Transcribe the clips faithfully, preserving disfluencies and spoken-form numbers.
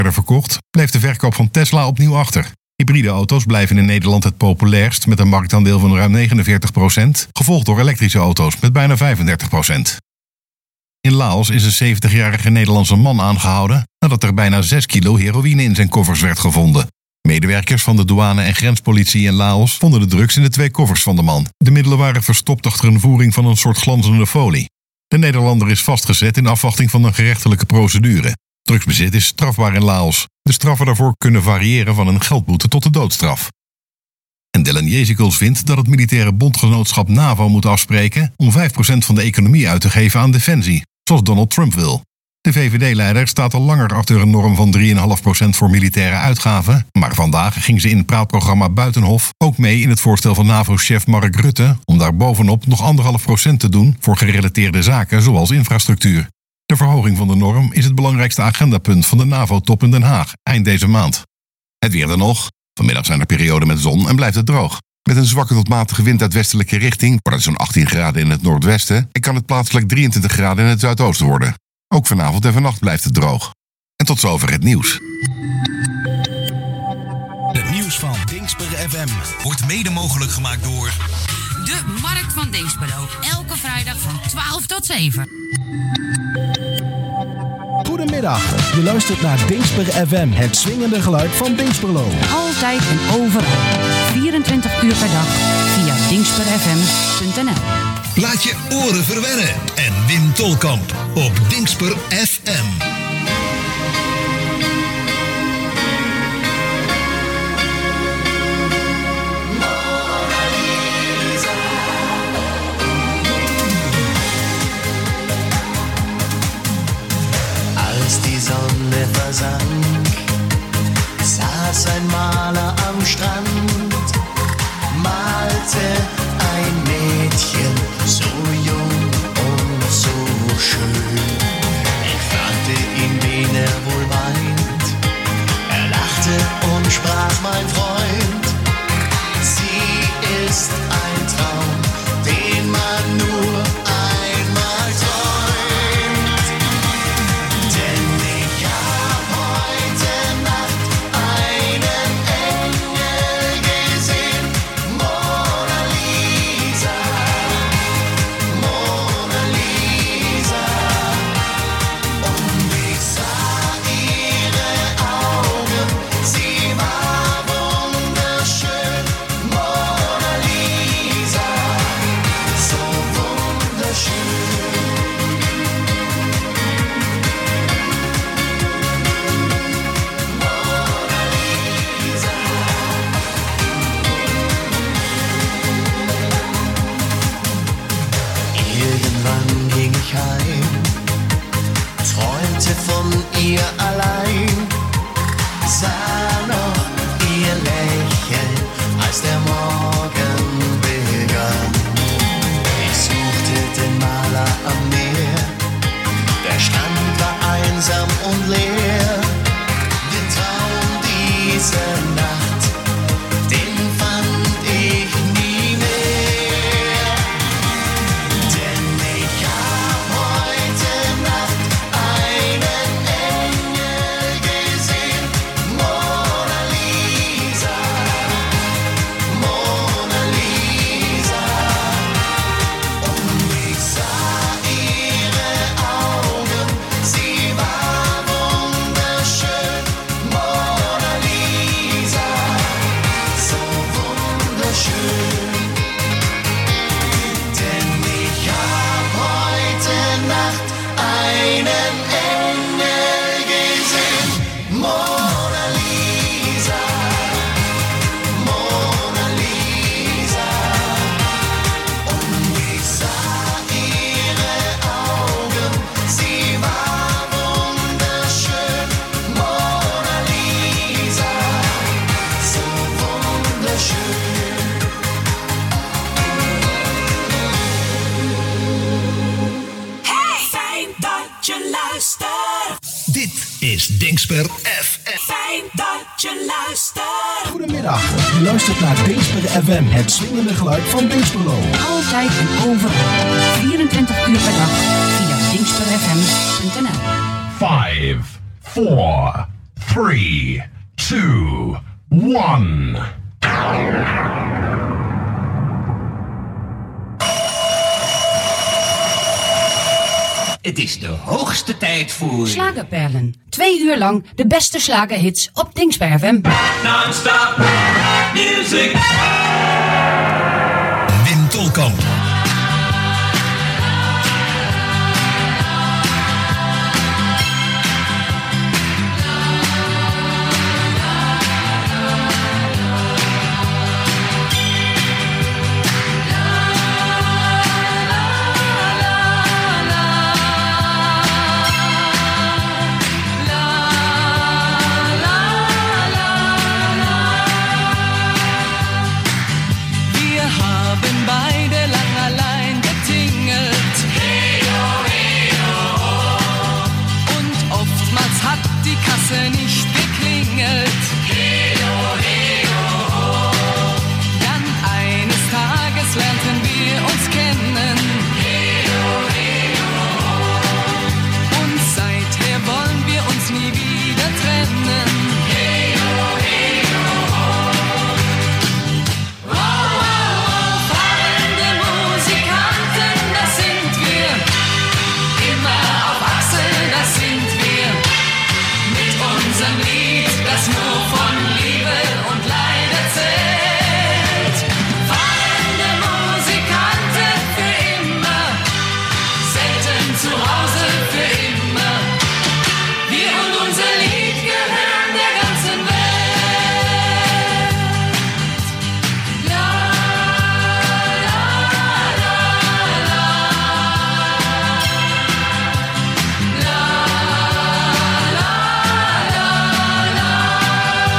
werden verkocht, bleef de verkoop van Tesla opnieuw achter. Hybride auto's blijven in Nederland het populairst met een marktaandeel van ruim negenenveertig procent, gevolgd door elektrische auto's met bijna vijfendertig procent. In Laos is een zeventigjarige Nederlandse man aangehouden nadat er bijna zes kilo heroïne in zijn koffers werd gevonden. Medewerkers van de douane en grenspolitie in Laos vonden de drugs in de twee koffers van de man. De middelen waren verstopt achter een voering van een soort glanzende folie. De Nederlander is vastgezet in afwachting van een gerechtelijke procedure. Drugsbezit is strafbaar in Laos. De straffen daarvoor kunnen variëren van een geldboete tot de doodstraf. En Dylan Jezikels vindt dat het militaire bondgenootschap NAVO moet afspreken om vijf procent van de economie uit te geven aan defensie, zoals Donald Trump wil. De V V D-leider staat al langer achter een norm van drie komma vijf procent voor militaire uitgaven, maar vandaag ging ze in het praatprogramma Buitenhof ook mee in het voorstel van NAVO-chef Mark Rutte om daar bovenop nog anderhalf procent te doen voor gerelateerde zaken zoals infrastructuur. De verhoging van de norm is het belangrijkste agendapunt van de NAVO-top in Den Haag eind deze maand. Het weer dan nog. Vanmiddag zijn er perioden met zon en blijft het droog. Met een zwakke tot matige wind uit westelijke richting wordt het zo'n achttien graden in het noordwesten en kan het plaatselijk drieëntwintig graden in het zuidoosten worden. Ook vanavond en vannacht blijft het droog. En tot zover het nieuws. Het nieuws van Dingsper F M wordt mede mogelijk gemaakt door de Markt van Dinxperlo. Elke vrijdag van twaalf tot zeven. Goedemiddag, je luistert naar Dingsper F M, het swingende geluid van Dinxperlo. Altijd en overal, vierentwintig uur per dag, via dingsper f m punt n l. Laat je oren verwennen en Wim Tolkamp op Dingsper F M. Als die Sonne versank, saß ein Maler am Strand, malte ein Mädchen, so jung und so schön. Ich fragte ihn, wen er wohl meint. Er lachte und sprach, mein Freund, sie ist ein Traum, den man nur einmal träumt. Denn ich hab heute Nacht einen Engel gesehen, Mona Lisa, Mona Lisa. Und ich sah ihre Augen, sie war wunderschön, Mona Lisa, so wunderschön. Irgendwann ging ich heim, träumte von ihr allein, sah noch ihr Lächeln, als der Morgen begann. Ich suchte den Maler am Meer, der Strand war einsam und leer. Den Traum dieser Nacht, den fand ich nie mehr. Denn ich hab heute Nacht einen Engel gesehen, Mona Lisa, Mona Lisa. Und ich sah ihre Augen, sie war wunderschön, Mona Lisa, so wunderschön. Denn ich hab heute Nacht einen Engel gesehen, Mona Lisa, Mona Lisa. Und ich sah ihre Augen, sie war wunderschön, Mona Lisa, so wunderschön. Hey, fijn dat je luistert. Dit is Dingsper F M. Fijn dat je luistert. Goedemiddag, je luistert naar Dingsper F M, het swingende geluid van Dinxperlo. Altijd en overal, vierentwintig uur per dag, via dingsper f m punt n l. Five, four, three, two, one. Het is de hoogste tijd voor... Slagerperlen. Twee uur lang de beste slagerhits op Dingsper F M. Non-stop music. Wim Tolkamp. Nicht geklingelt. Dann eines Tages lernten wir uns kennen. Und seither wollen wir uns nie wieder trennen. Oh, oh, oh, fahrende Musikanten, das sind wir. Immer auf Achse, das sind wir. Unser Lied, das nur von Liebe und Leid erzählt. Fahrende Musikanten für immer, selten zu Hause für immer. Wir und unser Lied gehören der ganzen Welt. La, la, la, la. La, la, la.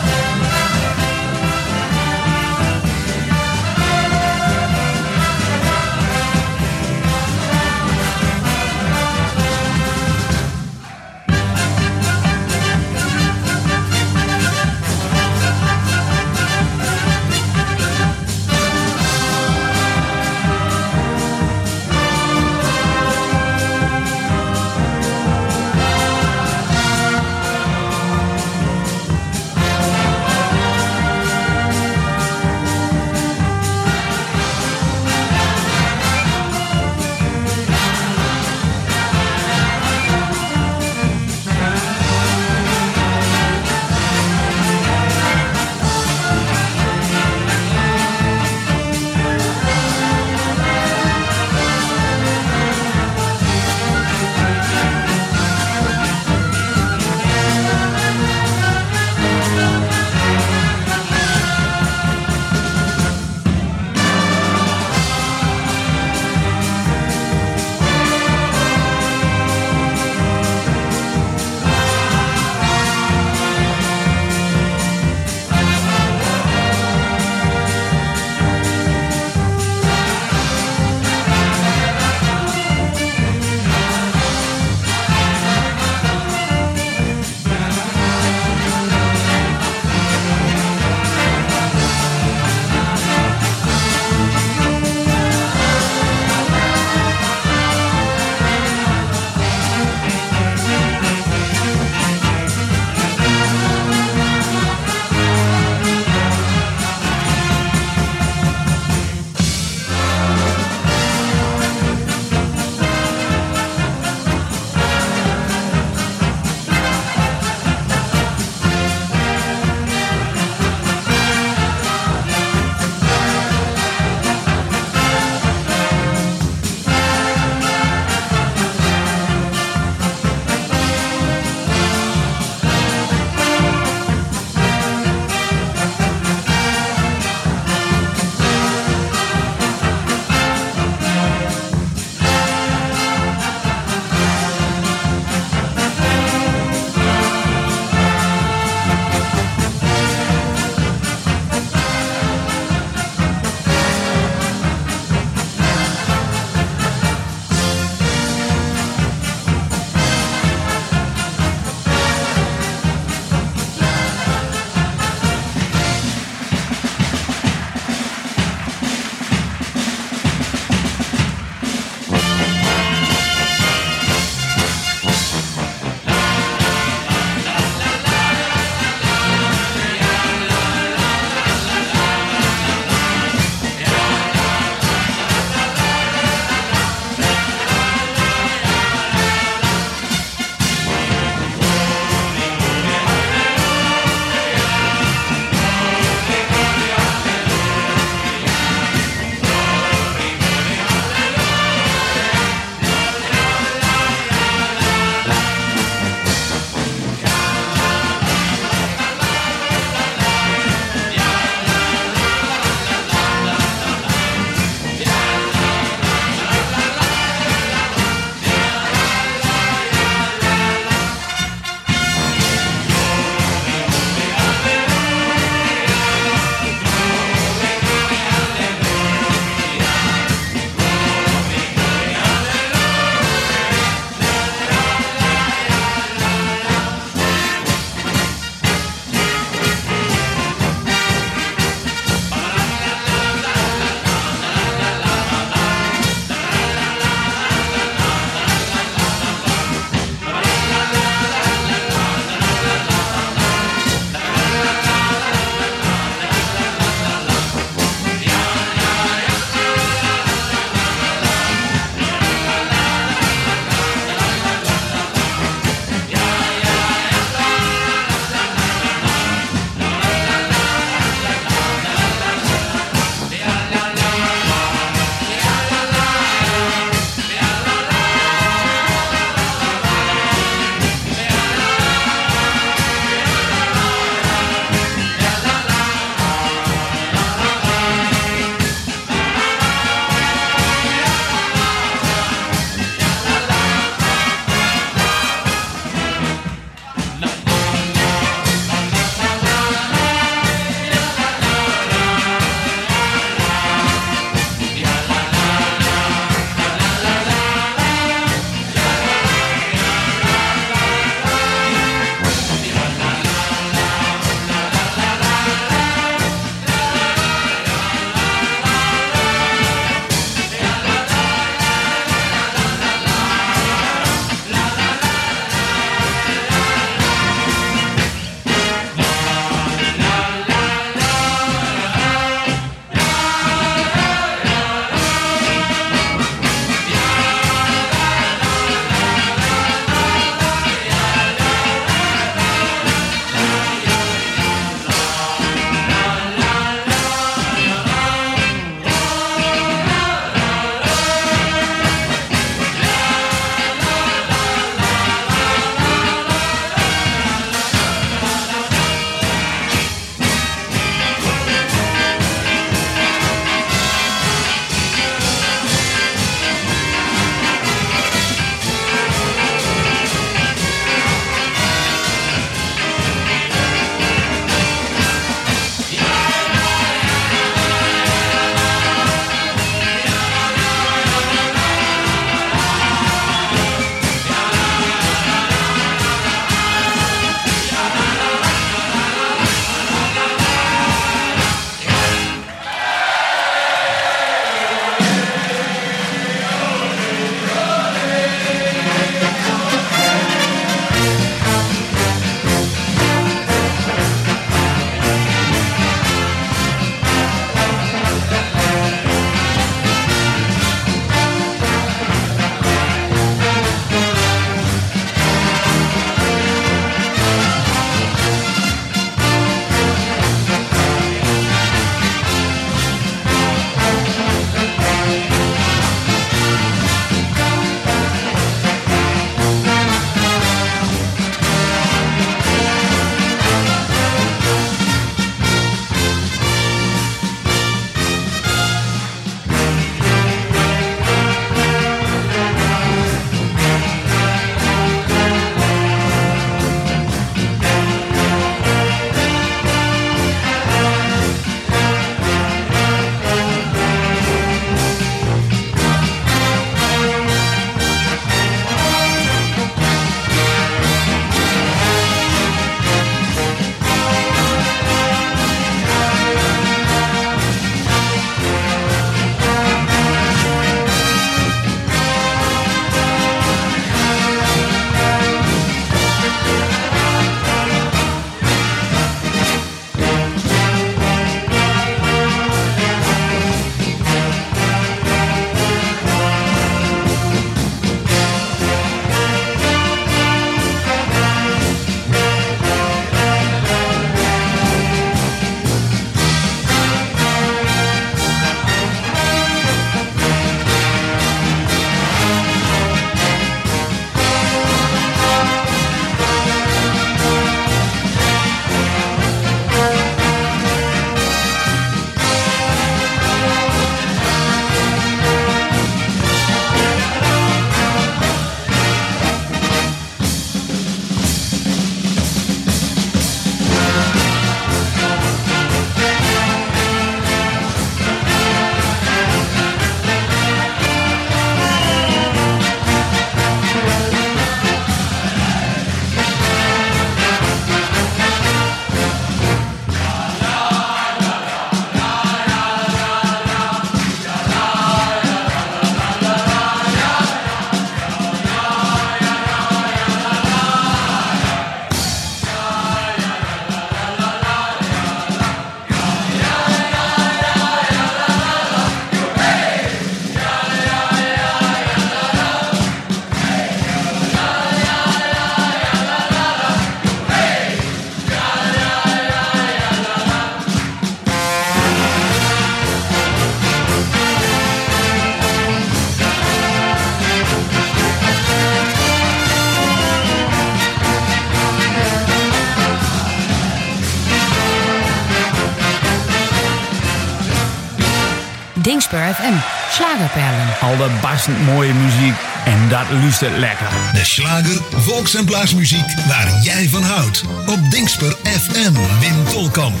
Dingspur F M. Slagerperlen. Al dat barstend mooie muziek en dat luistert lekker. De slager, volks- en plaatsmuziek waar jij van houdt. Op Dingspur F M, Wim Tolkamp.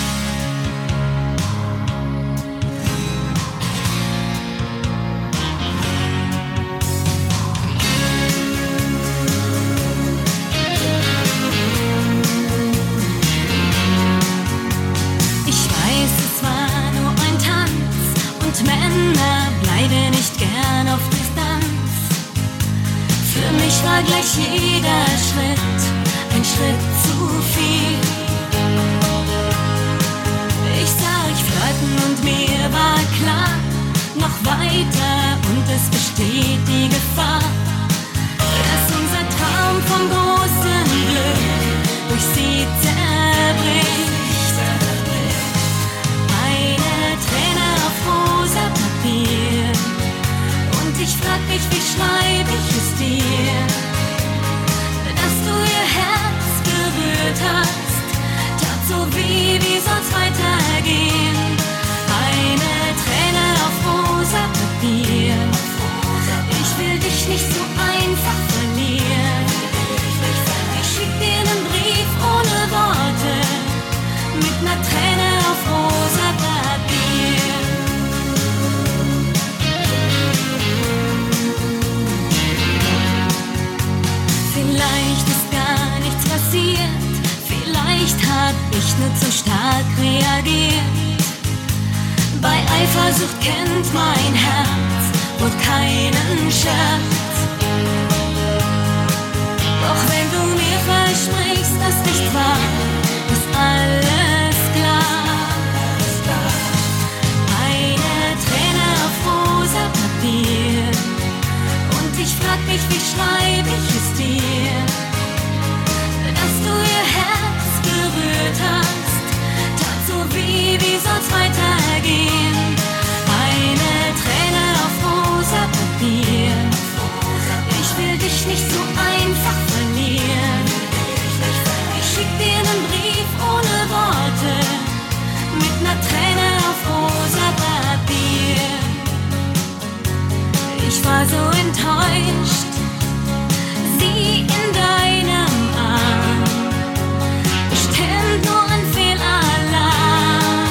Gleich jeder Schritt, ein Schritt zu viel. Ich sah euch flirten und mir war klar, noch weiter und es besteht die Gefahr, dass unser Traum vom großen Glück durch sie zerbricht. Eine Träne auf rosa Papier und ich frag mich, wie schreib ich es dir? Dass du ihr Herz berührt hast, tat so weh, wie soll's weitergehen? Eine Träne auf rosa Papier, ich will dich nicht so einfach verlieren. Ich schick dir einen Brief ohne Worte, mit ner Träne auf rosa Papier. Vielleicht ist gar nichts passiert, vielleicht hab ich nur zu stark reagiert. Bei Eifersucht kennt mein Herz wohl keinen Scherz. Doch wenn du mir versprichst, dass nicht wahr, ist alles klar. Eine Träne auf rosa Papier und ich frag mich, wie schreib ich es dir? Dass du ihr Herz berührt hast, tat so weh, wie soll's weitergehen? Eine Träne auf rosa Papier, ich will dich nicht so einfach verlieren. Ich schick dir einen Brief ohne Worte, mit ner Träne auf rosa Papier. Ich war so enttäuscht, sie in deinem Arm, bestimmt nur ein Fehlalarm.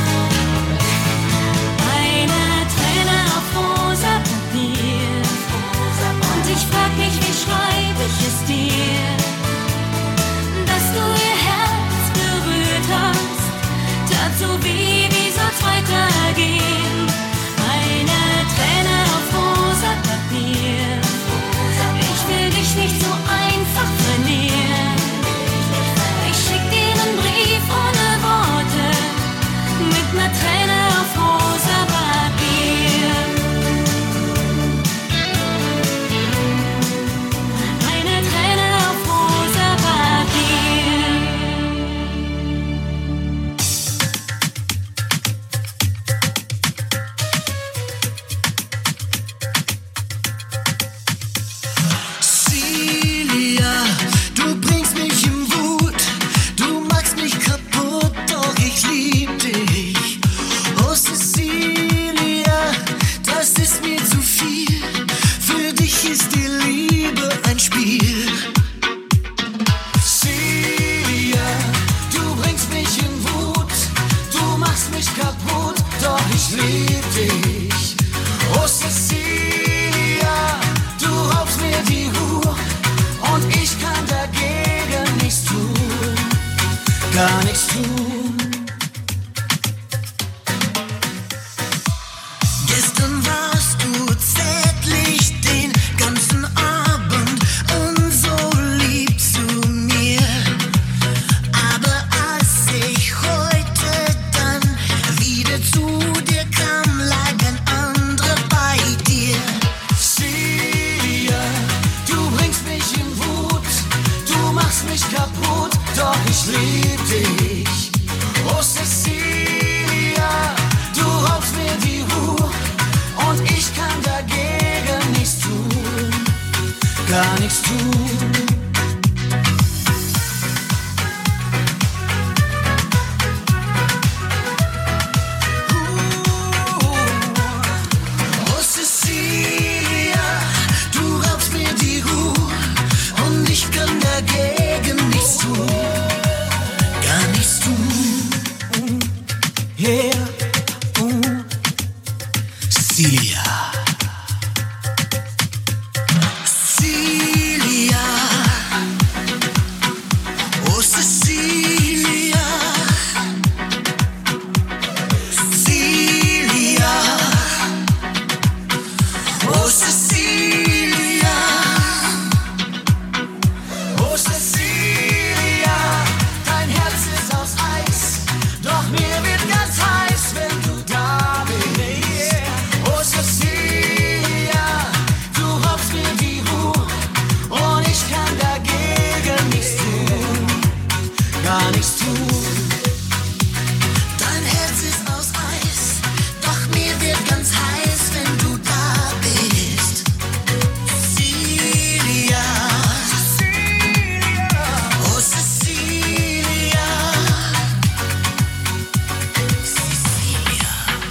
Eine Träne auf rosa Papier und ich frag mich, wie schreib ich es dir? Dass du ihr Herz berührt hast, tat so weh, wie soll's weitergehen? Eine Träne auf rosa Papier, ich will dich nicht so einfach verlieren. Ich schick dir einen Brief ohne Worte, mit ner Träne auf rosa Papier. Eine Träne auf rosa Papier. Celia, du bringst mich in Wut, du machst mich kaputt, doch ich lieb dich. Oh Cecilia, das ist mir zu viel, für dich ist die Liebe ein Spiel. Celia, du bringst mich in Wut, du machst mich kaputt, doch ich lieb dich. Oh Cecilia, du raubst mir die Ruhe und ich kann dagegen nichts tun, gar nichts tun. Gestern warst du zärtlich den ganzen Abend und so lieb zu mir. Aber als ich heute dann wieder zu dir kam, lag ein anderer bei dir. Celia, du bringst mich in Wut, du machst mich kaputt, doch ich lieb dich. Oh Cecilia, du raubst mir die Ruhe und ich kann dagegen nichts tun, gar nichts tun. Uh. Cecilia, Cecilia, oh Cecilia, oh Cecilia, dein Herz ist aus Eis, doch mir wird ganz heiß, wenn du da bist. Oh Cecilia, du raubst mir die Ruhe und ich kann dagegen nichts tun, gar nichts tun. Dein Herz ist aus Eis, doch mir wird ganz heiß, wenn du da bist. Cecilia, oh Cecilia, Cecilia.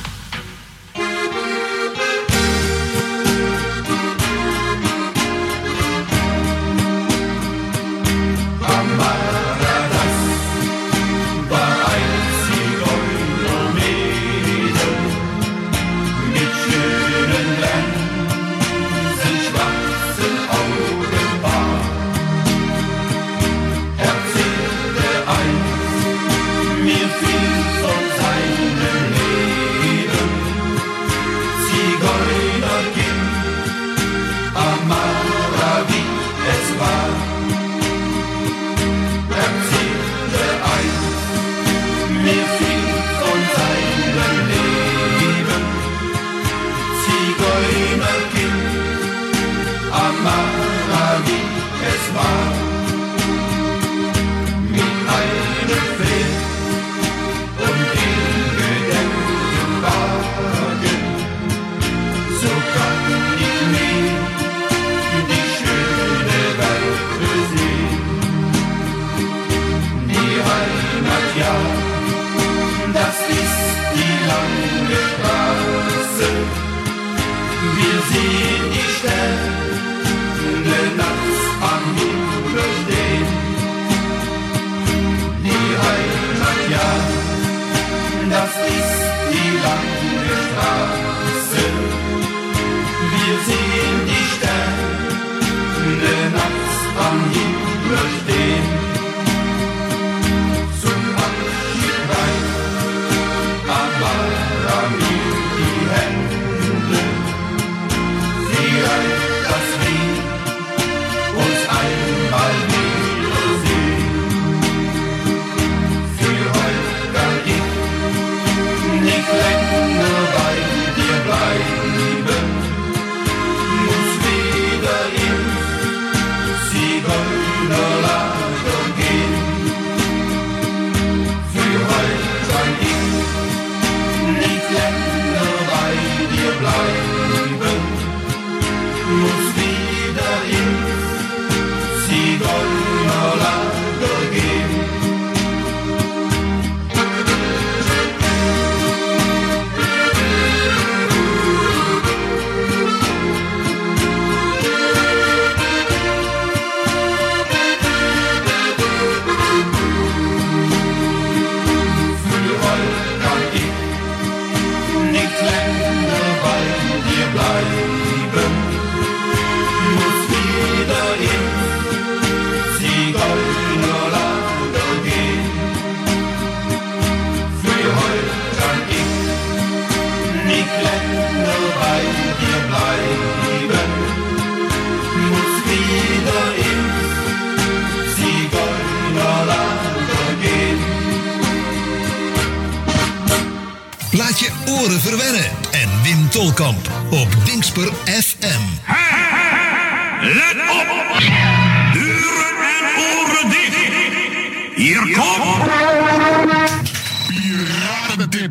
Laat je oren verwennen en Wim Tolkamp op Dingsper F M. Let op! Deuren en oren dicht! Hier komt... Piratentip!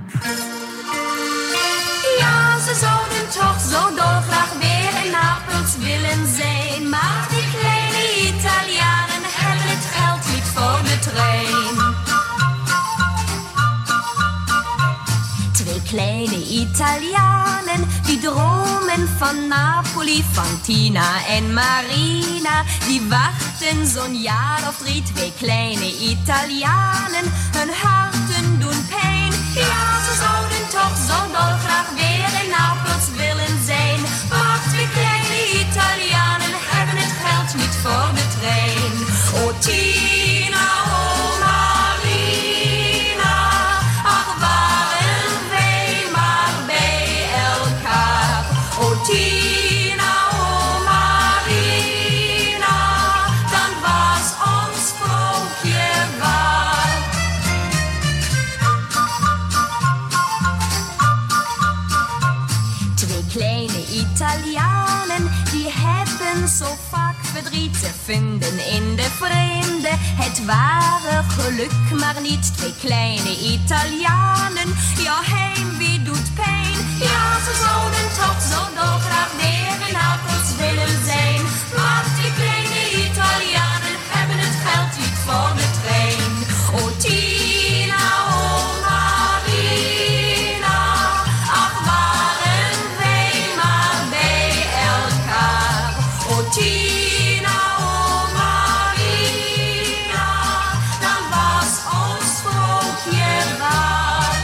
Ja, ze zouden toch zo dolgraag weer in Napels willen zijn. Maar die kleine Italianen hebben het geld niet voor de trein. Twee kleine Italianen die dromen van Napoli, van Tina en Marina. Die wachten zo'n jaar of drie, twee kleine Italianen. Hun harten doen pijn. Ja, ze zouden toch zo dolgraag weer in Napels willen zijn. Maar twee kleine Italianen hebben het geld niet voor de trein. Oh Tina, oh vinden in de vreemde. Het ware geluk, maar niet twee kleine Italianen. Ja, heimwee doet pijn. Ja, ze zouden toch zo dolgraag weer in Napels willen zijn. Maar die kleine Italianen hebben het geld niet voor de trein. Oh Tina, oh Marina, ach waren wij maar bij elkaar. Oh Tina, oh Marina, dan was ons sprookje waar.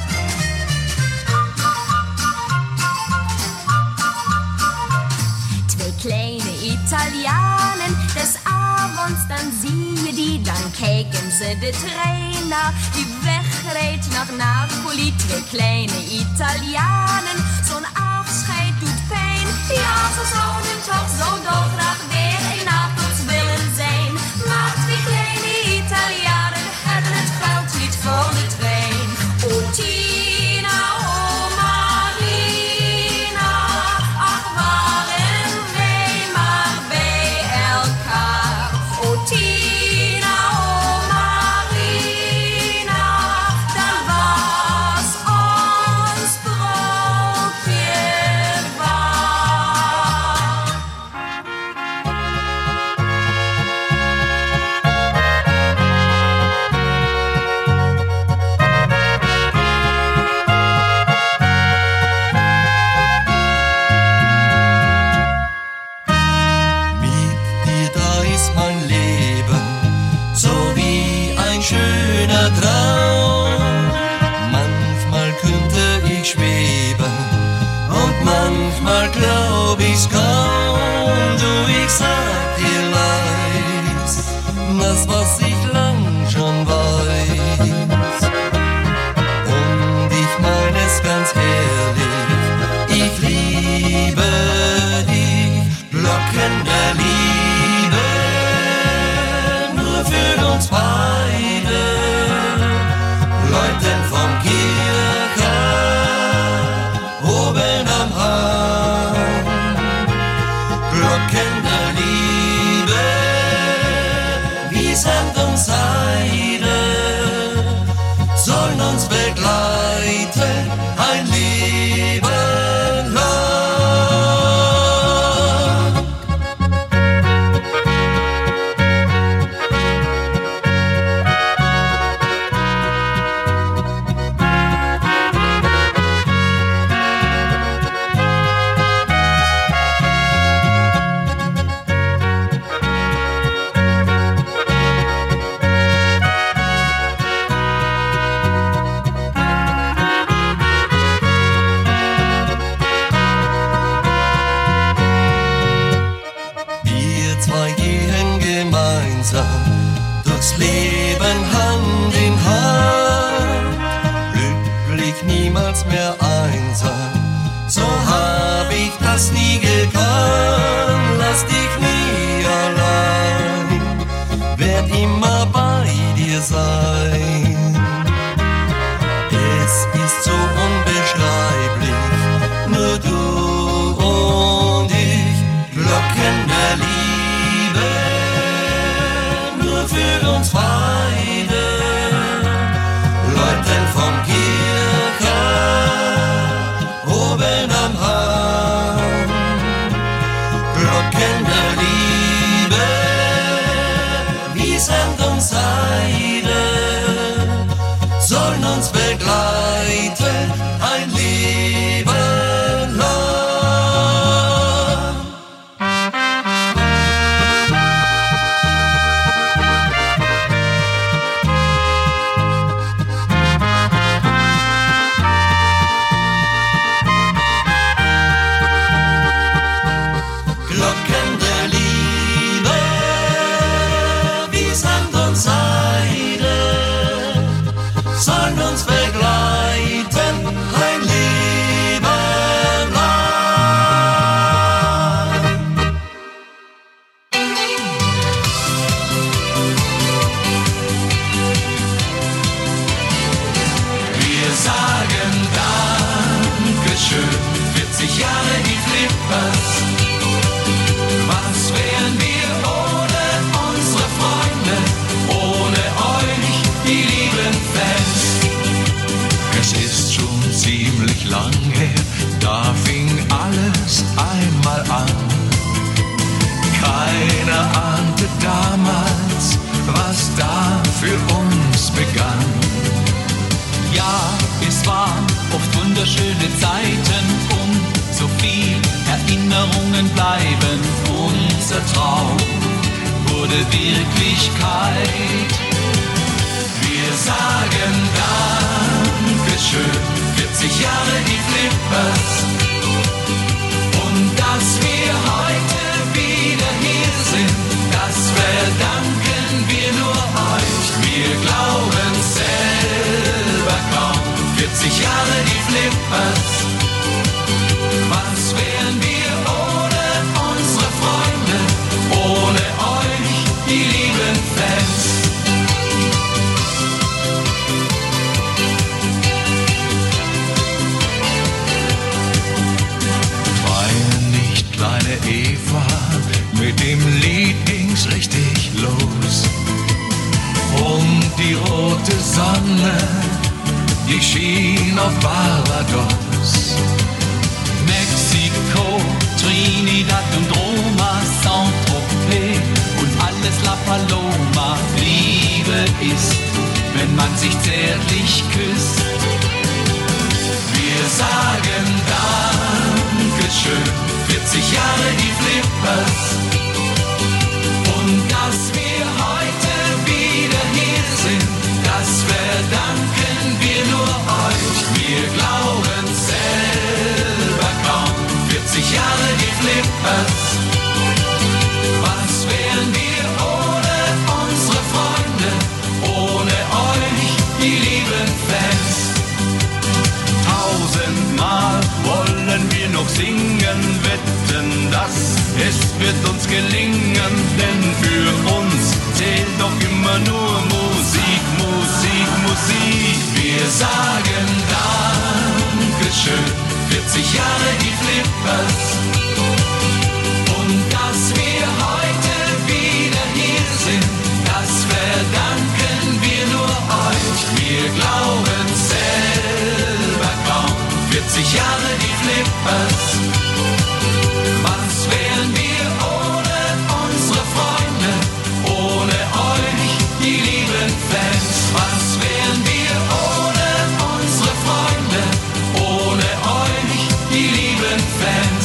Twee kleine Italianen, des avonds dan zie je die, dan kijken ze de trein na, die wegrijdt naar Napoli. Twee kleine Italianen, zo'n afscheid doet pijn. Ja, ze zouden toch zo dolgraag weer in Napels willen zijn. Maar twee kleine Italianen hebben het geld niet voor de trein. Oh Tina, oh Marina, ach waren wij maar bij elkaar. Oh Tina, oh Marina, dan was ons sprookje waar. Mit dir, da ist mein Leben, so wie ein schöner Traum. Manchmal könnte ich schweben und manchmal glaub ich's kaum. Du, ich sag dir leis, das was ich lang schon weiß. Und ich mein es ganz ehrlich, ich liebe dich, Glocken der Liebe, nur für uns beide, läuten vom Kircher, oben am Hang, Glocken der Liebe, wie Sand und Seide, sollen uns begleiten, ein Leben lang. Wir zwei gehen gemeinsam durchs Leben Hand in Hand, glücklich, niemals mehr einsam. So hab ich das nie gekannt, lass dich nie allein, werd immer bei dir sein. Es ist so unbeschreiblich, nur du und ich, Glocken der Liebe, nur für uns beide, läuten vom Kircher, oben am Hang, Erinnerungen bleiben, unser Traum wurde Wirklichkeit. Wir sagen Dankeschön, vierzig Jahre die Flippers. Und dass wir heute wieder hier sind, das verdanken wir nur euch. Wir glauben selber kaum, vierzig Jahre die Flippers. Was wären wir ohne unsere Freunde, ohne euch, die lieben Fans? Weine nicht, kleine Eva, mit dem Lied ging's richtig los. Und die rote Sonne, die schien auf Barbados. Mexiko, Trinidad und Roma, Saint-Tropez und alles La Paloma. Liebe ist, wenn man sich zärtlich küsst. Wir sagen Dankeschön, vierzig Jahre die Flippers. Und dass wir heute wieder hier sind, das verdanken wir nur euch. Wir glauben selber kaum, vierzig Jahre die Flippers. Was wären wir ohne unsere Freunde, ohne euch, die lieben Fans? Tausendmal wollen wir noch singen, wetten, dass es wird uns gelingen, denn für uns zählt doch immer nur Musik, Musik, Musik. Wir sagen Dankeschön, vierzig Jahre die Flippers. Und dass wir heute wieder hier sind, das verdanken wir nur euch. Wir glauben selber kaum, vierzig Jahre die Flippers. Was wären wir ohne unsere Freunde, ohne euch, die lieben Fans? Was wären wir ohne unsere Freunde, ohne euch, die lieben Fans?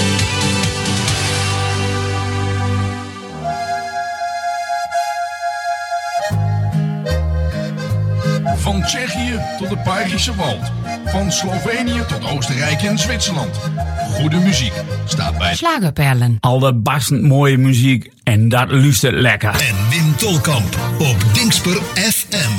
Van Tsjechië tot het Belgische Wald. Van Slovenië tot Oostenrijk en Zwitserland. Goede muziek staat bij Schlagerperlen. Allerbastend mooie muziek en dat luistert lekker. En Wim Tolkamp op Dingsper F M.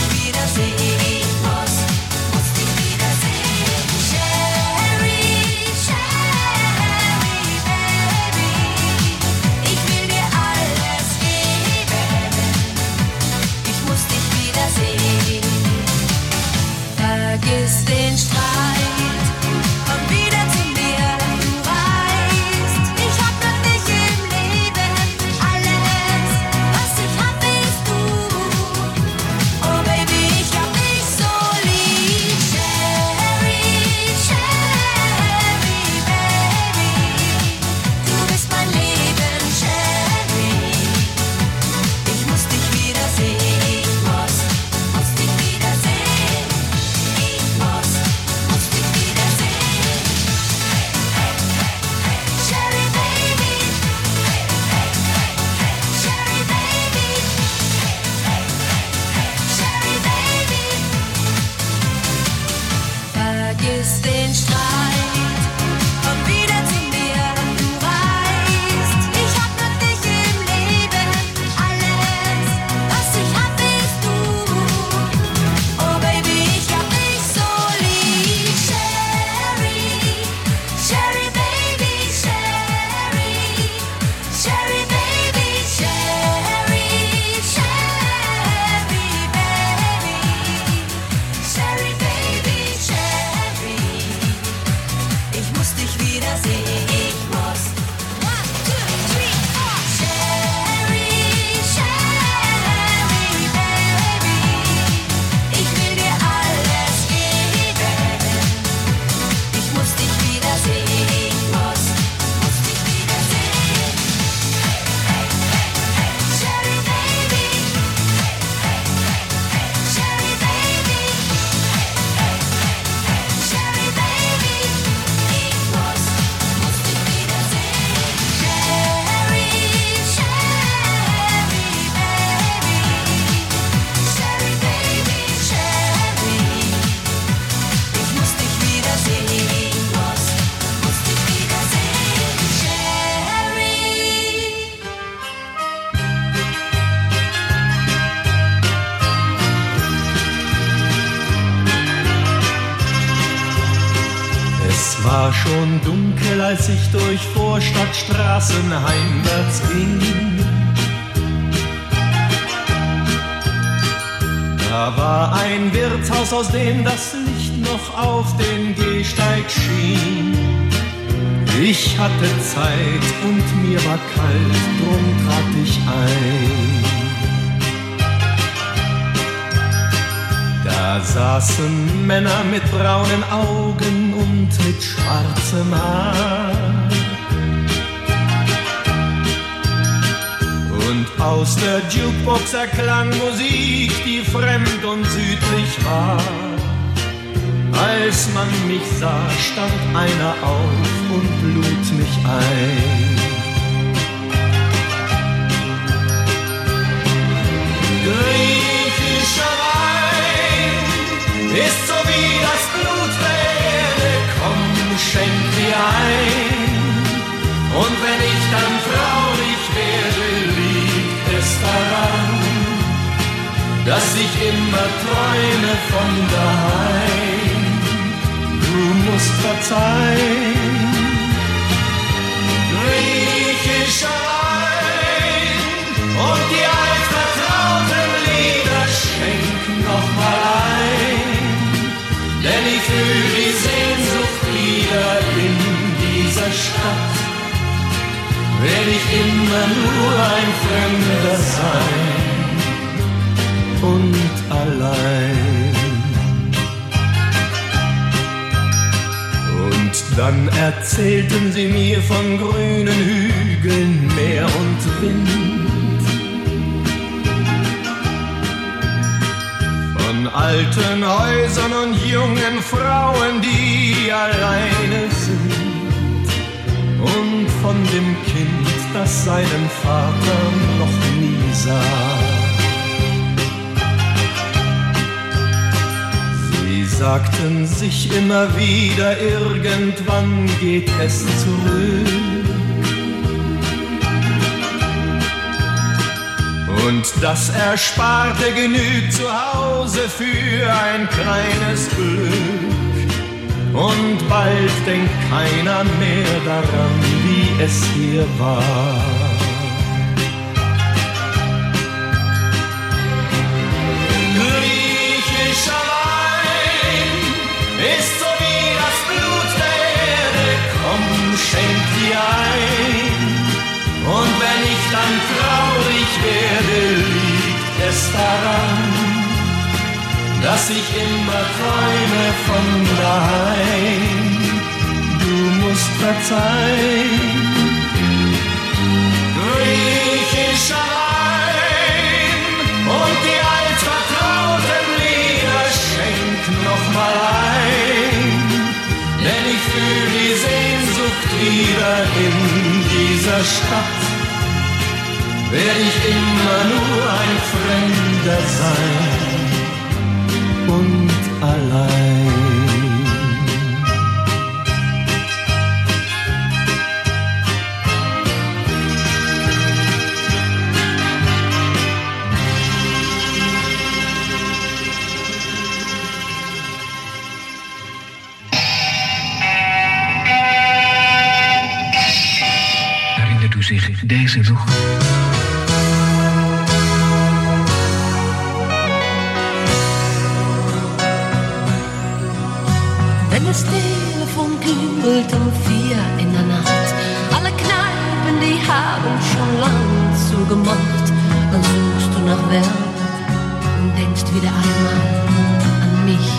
Wiedersehen, muss, muss dich wiedersehen. Sherry, war schon dunkel, als ich durch Vorstadtstraßen heimwärts ging. Da war ein Wirtshaus, aus dem das Licht noch auf den Gehsteig schien. Ich hatte Zeit und mir war kalt, drum trat ich ein. Da saßen Männer mit braunen Augen und mit schwarzem Haar. Und aus der Jukebox erklang Musik, die fremd und südlich war. Als man mich sah, stand einer auf und lud mich ein. Griechischer Wein ist so wie das Blut der Erde, komm, schenk dir ein. Und wenn ich dann traurig werde, liegt es daran, dass ich immer träume von daheim. Du musst verzeihen. Griechischer Wein und die altvertrauten Lieder schenken noch mal ein, denn ich fühl die Sehnsucht wieder in dieser Stadt. Werd ich immer nur ein Fremder sein und allein. Und dann erzählten sie mir von grünen Hügeln, Meer und Wind, von alten Häusern und jungen Frauen, die alleine sind, und von dem Kind, das seinen Vater noch nie sah. Sie sagten sich immer wieder, irgendwann geht es zurück. Und das Ersparte genügt zu Hause für ein kleines Glück. Und bald denkt keiner mehr daran, wie es hier war. Griechischer Wein ist so wie das Blut der Erde, komm, schenk dir ein. Und wenn ich dann traurig werde, liegt es daran, dass ich immer träume von daheim. Du musst verzeihen. Griechischer Wein und die altvertrauten Lieder schenk noch mal ein, denn ich fühl die Sehnsucht wieder in dieser Stadt. Werd ich immer nur ein Fremder sein und allein. Herinnert u zich deze nog? Wenn das Telefon klingelt um vier in der Nacht, alle Kneipen, die haben schon lang zugemacht, dann suchst du nach Wärme und denkst wieder einmal an mich.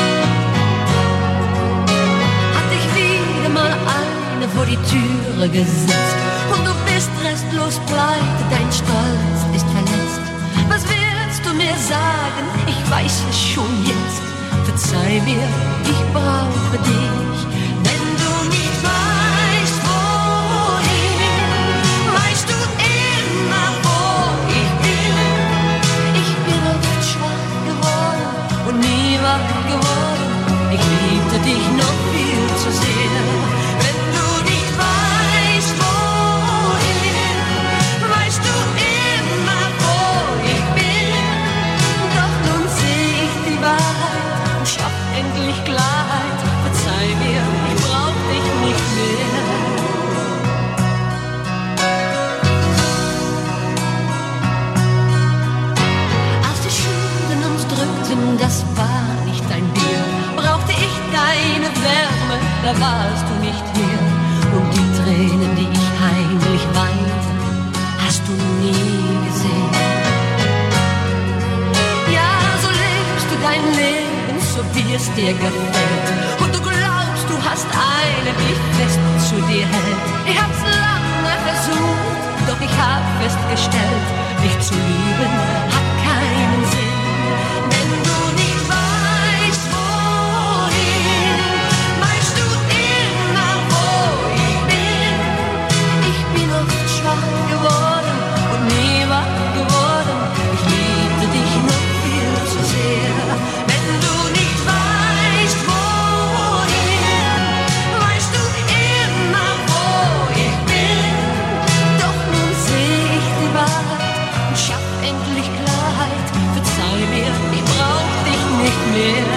Hat dich wieder mal eine vor die Türe gesetzt und du bist restlos pleite, dein Stolz ist verletzt. Was willst du mir sagen? Ich weiß es schon jetzt. Verzeih mir, ich brauche dich, wenn du nicht weißt, wohin, weißt du immer, wo ich bin. Ich bin oft schwach geworden und nie wach geworden, ich liebte dich noch viel zu sehr. Wenn du nicht weißt, wohin, weißt du immer, wo ich bin. Doch nun seh ich die Wahrheit, schaff endlich Klarheit, verzeih mir, wie es dir gefällt. Und du glaubst, du hast eine, die fest zu dir hält. Ich hab's lange versucht, doch ich hab festgestellt, dich zu lieben hat keinen Sinn. Wenn du nicht weißt, wohin, weißt du immer, wo ich bin. Ich bin oft schwach geworden und nie wach geworden. Ich liebte dich noch viel zu sehr. Wenn du nicht weißt, wohin, weißt du immer, wo ich bin. Doch nun seh ich die Wahrheit und schaff endlich Klarheit. Verzeih mir, ich brauch dich nicht mehr.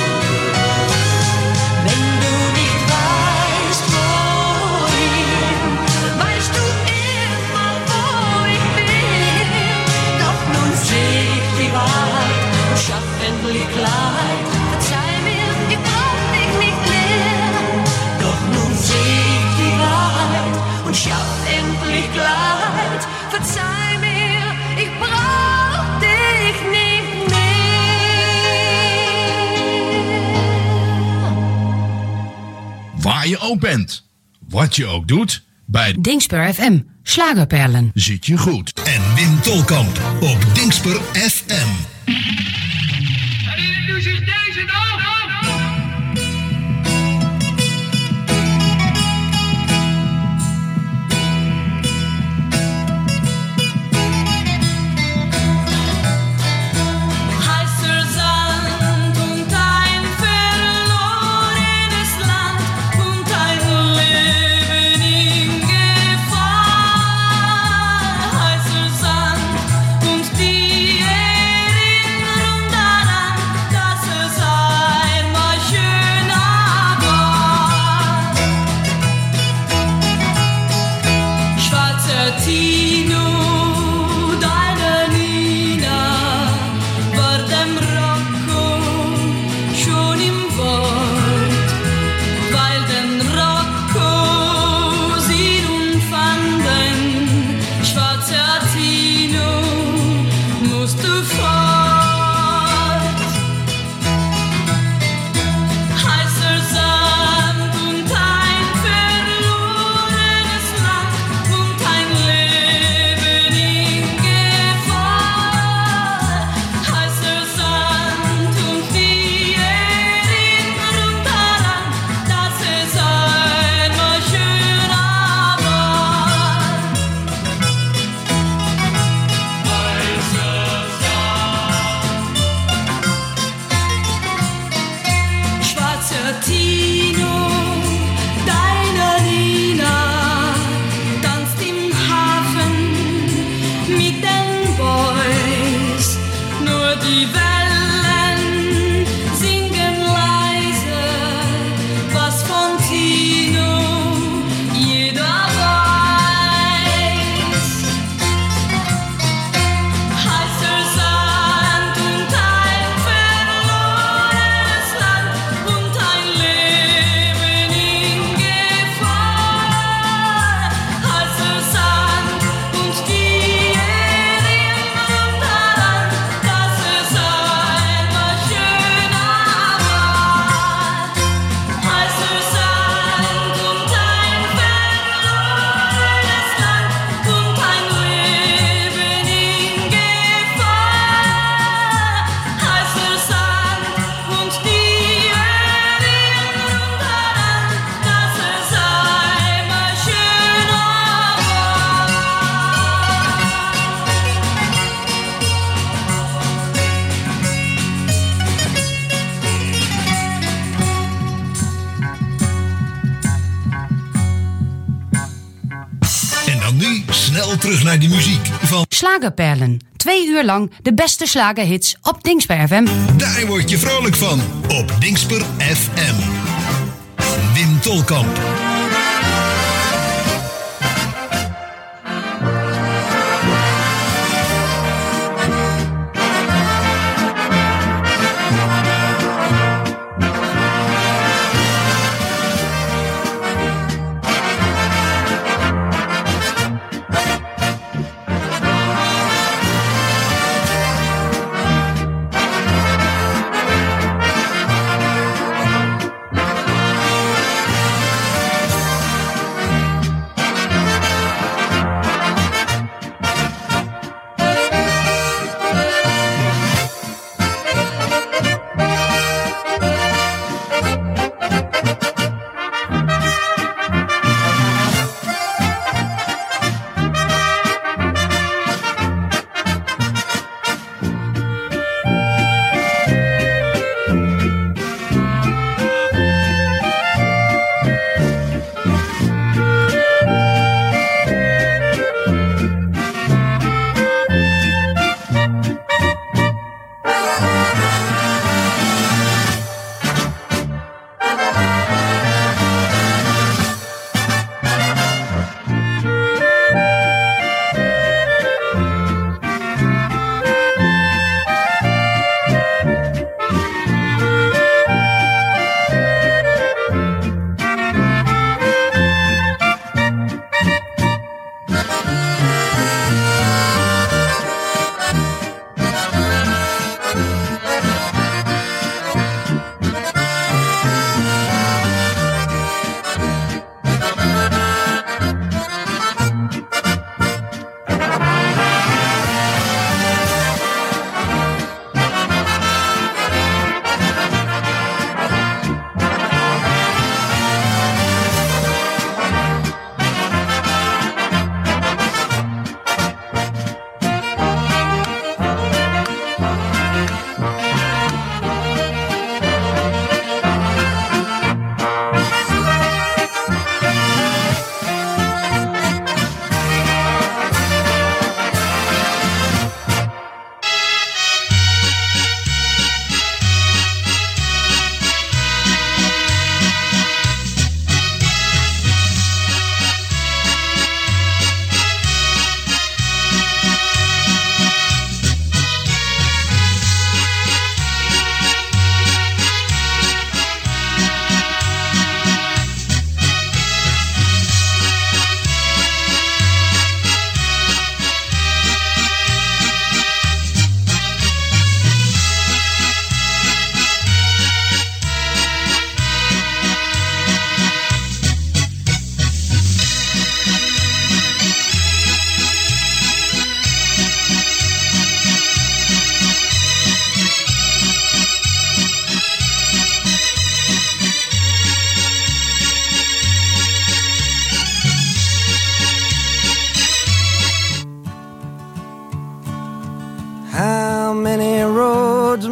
Wenn du nicht weißt, wohin, weißt du immer, wo ich bin. Doch nun seh ich die Wahrheit und schaff endlich Klarheit. Verzeih mir, ich brauch dich nicht mehr. Doch nun seh ich die Wahrheit und schaff endlich Klarheit. Verzeih mir, ich brauch dich nicht Waar je ook bent, wat je ook doet, bij Dingsper F M, Slagerperlen. zit je goed. En Wim Tolkamp op Dingsper F M. Nu zich deze nog. Heißer Sand und ein verlorenes Land und ein Leben in Gefahr. Heißer Sand und die Erinnerung daran, dass es einmal schöner war. Schwarzer Tino, deine Nina, war dem Rocco schon im Wort, weil den Rocco sie nun fanden. Schwarzer Tino, musst du fort. Heißer Sand und ein verlorenes Land und ein Leben in Gefahr. Heißer Sand und die Erinnerung daran, dass es einmal schöner war. Schwarzer Tino, deine Nina, tanzt im Hafen mit den Boys. Nur die Wellen singen leise, was von Tino jeder weiß. Heißer Sand und ein verlorenes Land und ein Leben in Gefahr. Heißer Sand und die Erinnerung daran, dass es einmal schöner war. Heißer Sand und ein verlorenes Land und ein Leben in Gefahr. Heißer Sand und die Erinnerung daran, dass es einmal schöner En dan nu snel terug naar de muziek van... Slagerperlen. Twee uur lang de beste slagerhits op Dingsper F M. Daar word je vrolijk van op Dingsper F M. Wim Tolkamp.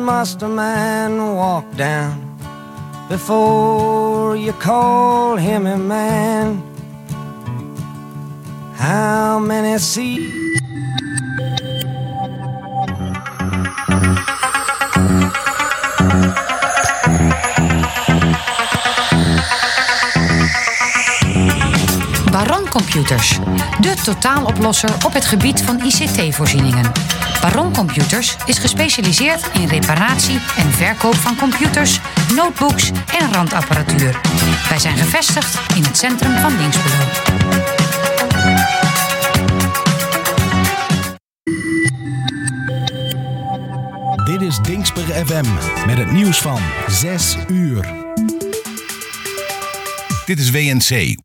must a man walk down before you call him a man? How many seas? Baron Computers, de totaaloplosser op het gebied van I C T-voorzieningen. Baron Computers is gespecialiseerd in reparatie en verkoop van computers, notebooks en randapparatuur. Wij zijn gevestigd in het centrum van Dinxperlo. Dit is Dinxper F M met het nieuws van zes uur. Dit is W N C.